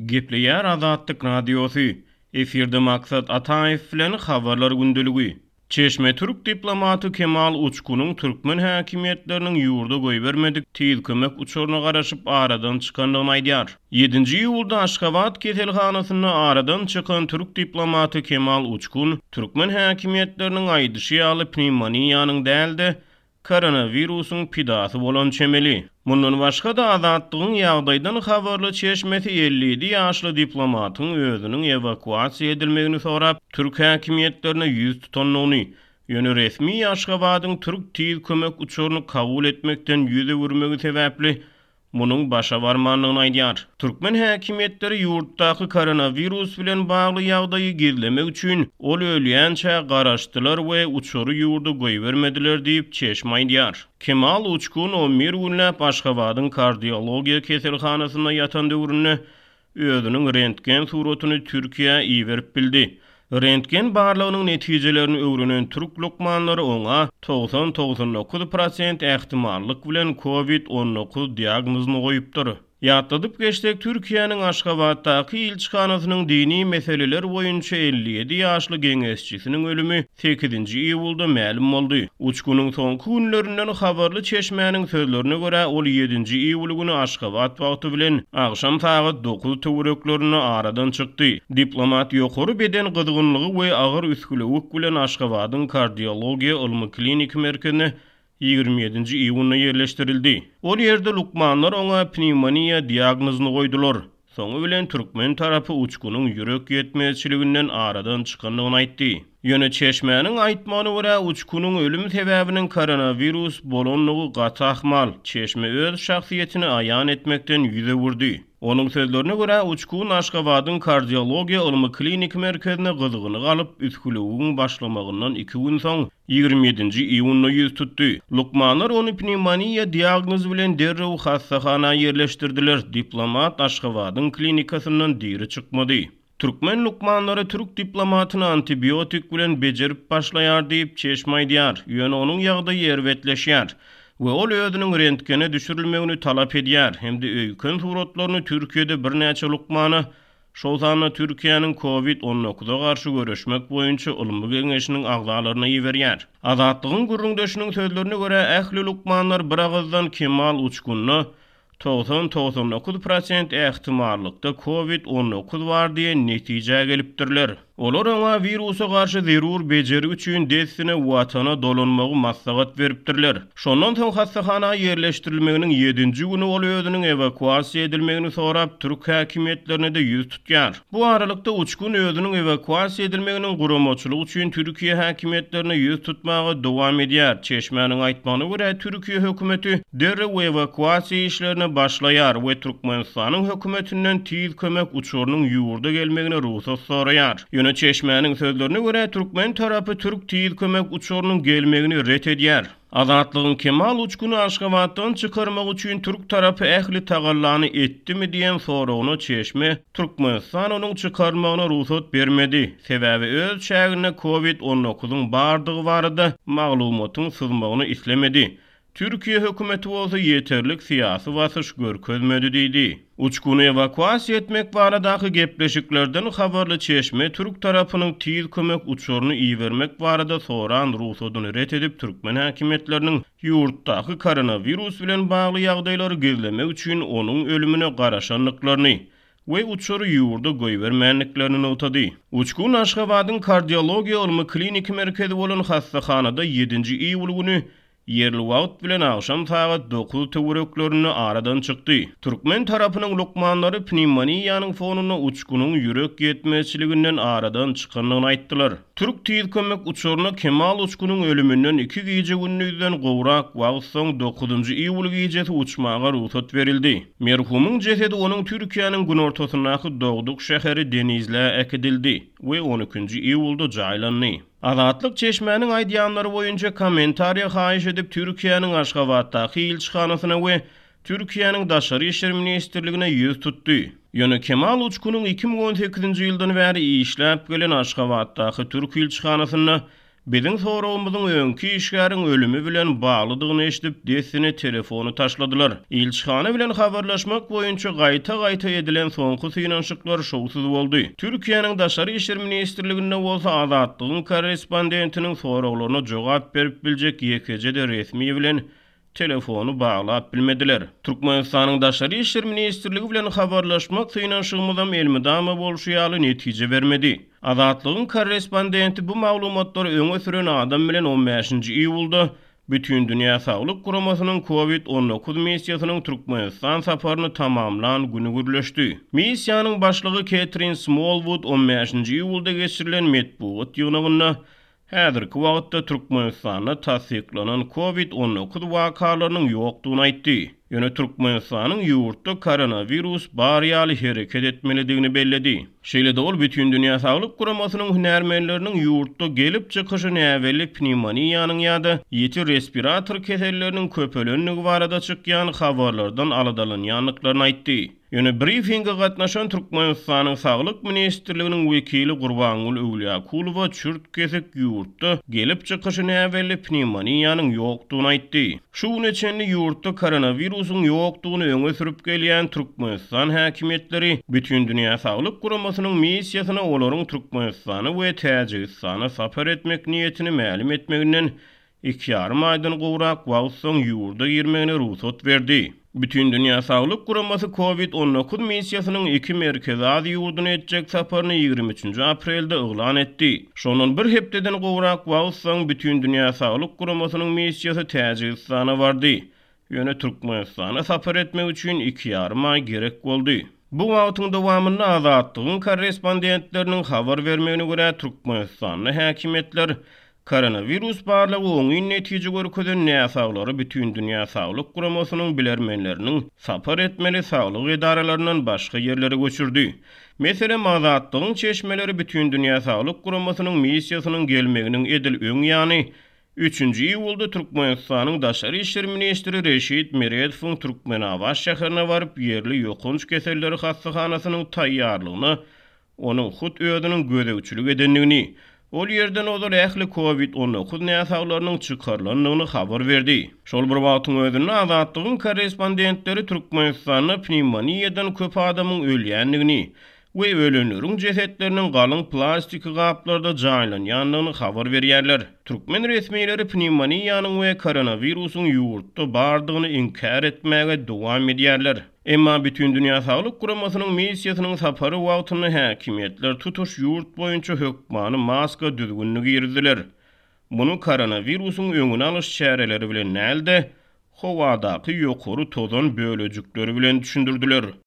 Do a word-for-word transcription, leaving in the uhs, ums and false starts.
Gepleýär Azatlyk radiosu. Efirde maksat Ataýew bilen habarlar gündüligi. Çeşme Türk diplomaty Kemal Uçkunyň türkmen häkimetleriniň ýurda goý bermedik tiýil kömek uçuryna garaşyp aradan çykandygyny aýdýar. ýedinji iýulda Aşgabat keselhanasyna aradan çykan türk diplomaty Kemal Uçkun türkmen häkimetleriniň aýdyşy ýaly pneumoniýanyň däldi koronawirusyň pidasy bolan çemeli. Mundan başga da azatlygyň ýagdaýdan habarly Çeşmesi elli ýedi ýaşly diplomatyň özüniň evakuasiýa edilmegini sorap türk häkimetlerine ýüz tutanlygyny, ýöne resmi Aşgabatyň türk tiýil kömek uçuryny kabul etmekden ýüze würmegi sebäpli munyň başa barmanlygyny aýdýar. Türkmen häkimetleri ýurtdaky koronawirus bilen bagly ýagdaýy gizlemek üçin ol ölýänçä garaşdylar we uçury ýurda goý bermediler diýip Çeşme aýdýar. Kemal Uçkun on bir günläp Aşgabatyň kardiologiýa keselhanasyna ýatan döwründe özüniň rentgen suratyny Türkiýe iýerip bildi. Rentgen barlygynyň netijelerini öwrenen türk lokmanlary oňa doksan doksan dokuz prosent ähtimallyk bilen covid on dokuz diagnozyny goýupdyr. Ýatladyp geçdik Türkiýanyň Aşgabatdaky ilçihanasynyň dini meseleler boýunça elli ýedi ýaşly geňeşçisiniň ölümi sekizinji iýulda ma'lum boldy. Uçkunyň soňky günlerinden habarly Çeşmäniň sözlerine görä ol ýedinji iýul güni Aşgabat wagty bilen agşam saat dokuz töwereklerini aradan çykdy. Diplomat ýokary beden gyzgynlygy we agyr üskülewik bilen Aşgabatyň kardiologiýa ylmy klinik merkezine ýigirmi ýedinji iýulda ýerleşdirildi. Ol ýerde lukmanlar oňa pneumoniýa diagnozyny goýdular. Soňy bilen türkmen tarapy Uçkunyň ýürek ýetmezçiliginden aradan çykanlygyny aýtdy. Ýöne Çeşmäniň aýtmagyna görä Uçkunyň ölüm sebäbiniň koronavirus bolanlygy gaty ahmal Çeşme öz şahsiýetini aýan etmekden ýüze wurdy. Onun sözlerine göre Uçkun Aşgabatyň kardiologiýa ylmy klinik merkezine gyzygyny galyp üskülewiň başlamagyndan iki gün soň ýigirmi ýedinji iýulda ýüz tutdy. Lukmanlar ony pneumoniýa diagnozy bilen derrew hastahana ýerleşdirdiler. Diplomat Aşgabatyň klinikasyndan diri çykmady. Türkmen lukmanları Türk diplomatyny antibiotik bilen bejerip başlaýar diýip Çeşme aýdýar. Ýöne onuň ýagdaýy erwetleşýär. We ol özüniň rentgene düşürilmegini talap edýär. Hemde öýkün suratlaryny Türkiýede bir näçe lukmany şol sany Türkiýanyň covid on dokuza garşy görüşmek boýunça ylmy geňeşiniň agzalaryna ýeberýär. Azatlygyň gürrüňdeşiniň sözlerine görä ähli lukmanlar bir agazdan Kemal Uçkunny doksan doksan dokuz prosent ähtimallykda covid on dokuz bar diýen netije gelipdirler. Olar oňa virusa garşy zerur bejeri üçin dessine watana dolanmagy maslahat beripdirler. Şondan soň hastahana ýerleşdirilmeginiň ýedinji güni ol özüniň evakuasiýa edilmegini sorap türk häkimetlerine de ýüz tutýar. Bu aralykda Uçkun özüniň evakuasiýa edilmeginiň guramaçylygy üçin Türkiýe häkimetlerine ýüz tutmagy dowam edýär. Çeşmäniň aýtmagyna görä Türkiýe hökümeti derrew evakuasiýa işlerini başlaýar we Türkmenistanyň hökümetinden tiýil kömek uçurynyň ýurda gelmegine ruhsat soraýar. Ýöne Çeşmäniň sözlerine görä türkmen tarapy türk tiýil kömek uçurynyň gelmegini ret edýär. Azatlygyň Kemal Uçkuny Aşgabatdan çykarmak üçin türk tarapy ähli tagallany etdimi diýen soragyna Çeşme Türkmenistan onuň çykarmagyna ruhsat bermedi. Sebäbi öz şäherine covid on dokuzyň bardygy barada maglumatyň sızmagyny islemedi. Türkiýe hökümeti bolsa ýeterlik syýasy wasyş görkezmedi diýdi. Uçkuny evakuasiýa etmek baradaky gepleşiklerden habarly Çeşme türk tarapynyň tiýil kömek uçuryny iýermek barada soran ruhsatyny ret edip türkmen häkimetleriniň ýurtdaky koronavirus bilen bagly ýagdaýlary gizlemek üçin onuň ölümine garaşanlyklaryny we uçury ýurda goý bermänliklerini utady. Uçkun Aşgabatyň kardiologiýa ylmy klinik merkezi bolan hastahanada ýedinji iýul güni yerli wagt bilen akşam saat dokuz töwereklerini aradan çykdy. Türkmen tarapynyň lukmanlary pneumoniýanyň fonuny Uçkunyň ýürek ýetmezçiliginden aradan çykanlygyny aýtdylar. Türk tiýil kömek uçuryna Kemal Uçkunyň ölümünden iki gece günnüden gowrak wagt soň dokuzunji iýul gecesi uçmaga ruhsat berildi. Merhumyň jesedi onuň Türkiýanyň gün ortasyndaky dogduk şäheri Denizle ekidildi we on ikinji iýulda jaýlandy. Azatlyk Çeşmäniň aýdýanlary boýunça kommentariýa haýyş edip Türkiýanyň Aşgabatdaky ilçihanasyna we Türkiýanyň Daşary işler ministrligine ýüz tutdy. Ýöne Kemal Uçkunyň iki ming on sekizinji ýyldan bäri işläp gelen Aşgabatdaky Türk ilçihanasyna Biziň soragymyzyň öňki işgäriň ölümi bilen baglydygyny eşdip desine telefonu taşladylar. Ilçhana bilen habarlaşmak boýunça gaýta-gaýta edilen soňky synanşyklar şowsuz boldy. Türkiýanyň Daşary işler ministrliginde bolsa Azatlygyň korrespondentiniň soraglaryna jogap berip biljek ýekejede resmi bilen telefonu bağlap bilmediler. Türkmenistanyň Daşary işler ministrligi bilen habarlaşmak synanşygymyzam elmidama bolşy ýaly netije bermedi. Azatlygyň korrespondenti bu maglumatlary öňe süren adam bilen on beşinji iýulda bütün dünýä saglyk guramasynyň covid on dokuz missiýasynyň Türkmenistan saparyny tamamlan güni gürleşdi. Missiýanyň başlygy Catherine Smallwood on beşinji iýulda geçirilen medpuat ýygnagyna häzirki wagtda Türkmenistanda tasdiklanan covid on dokuz wakalarynyň ýokdugyny aýtdy. Ýöne Türkmenistanyň ýurtda koronavirus bar ýaly hereket etmelidigini belledi. Şeýle de ol bütün dünýä saglyk guramasynyň hünärmenleriniň ýurtda gelip çykyşy näweli pneumoniýanyň ýa-da ýeti respirator keselleriniň köpelenligi barada çykýan habarlardan aladalanýanlyklaryny aýtdy. Ýöne briefinge gatnaşan Türkmenistanyň saglyk ministrliginiň wekili Gurbangul Öwliýakulowa çürt kesek ýurtda gelip çykyşy näweli pneumoniýanyň ýokdugyny aýtdy. Şu neçenli ýurtda koronavirusyň ýokdugyny öňe sürüp gelýän Türkmenistan häkimetleri bütün dünýä saglyk guramasynyň missiýasyna olaryň Türkmenistany we Täjikistana sapar etmek niýetini ma'lum etmeginden iki ýarym aýdan gowrak wagt soň ýurda girmegine ruhsat berdi. Bütün dünýä saglyk guramasy covid on dokuz missiýasynyň iki merkezi ady ýurduny etjek saparyny ýygrimi üçinji aprelde oglan etdi. Şonun bir hepdeden gowrak wagt soň bütün dünýä saglyk guramasynyň missiýasy Täjikistana bardy. Ýöne Türkmenistana sapar etmek üçin iki ýarym aý gerek boldy. Bu wagtyň dowamynda Azatlygyň korrespondentleriniň habar bermegine görä Türkmenistanyň häkimetler koronavirus barlygy oňy netije görkezen näsaglary bütün dünýä saglyk guramasynyň bilermenleriniň sapar etmeli saglyk edaralarynyň başga ýerlere göçürdi. Meselem Azatlygyň çeşmeleri bütün dünýä saglyk guramasynyň missiýasynyň gelmeginiň edil öň ýany üçinji iýulda Türkmenistanyň Daşary işler ministri Reşit Meredowyň Türkmenabaş şäherine baryp ýerli ýokunç keselleri hastahanasynyň taýýarlygyny, onuň hut öýüdiniň gödegçilik edenligini, ol ýerden olar ähli covid on dokuz näsaglarynyň çykarlandygyny habar berdi. Şol bir wagtyň özünde Azatlygyň korrespondentleri Türkmenistanyň pneumoniýadan köp adamyň ölýänligini we ölenleriň jesetleriniň galyň plastik gaplarda jaýlanýanlygyny habar berýärler. Türkmen resmiýetleri pneumoniýanyň we koronavirusyň ýurtda bardygyny inkar etmäge dowam edýärler. Emma bütün dünýä saglyk guramasynyň missiýasynyň sapary wagtyny häkimetler tutuş ýurt boýunça hökmany maska düzgünligi ýerdiler. Bunu koronavirusyň öňüne alyş çäreleri bilen näde howadaky ýokary tozan bölejikleri bilen düşündirdiler.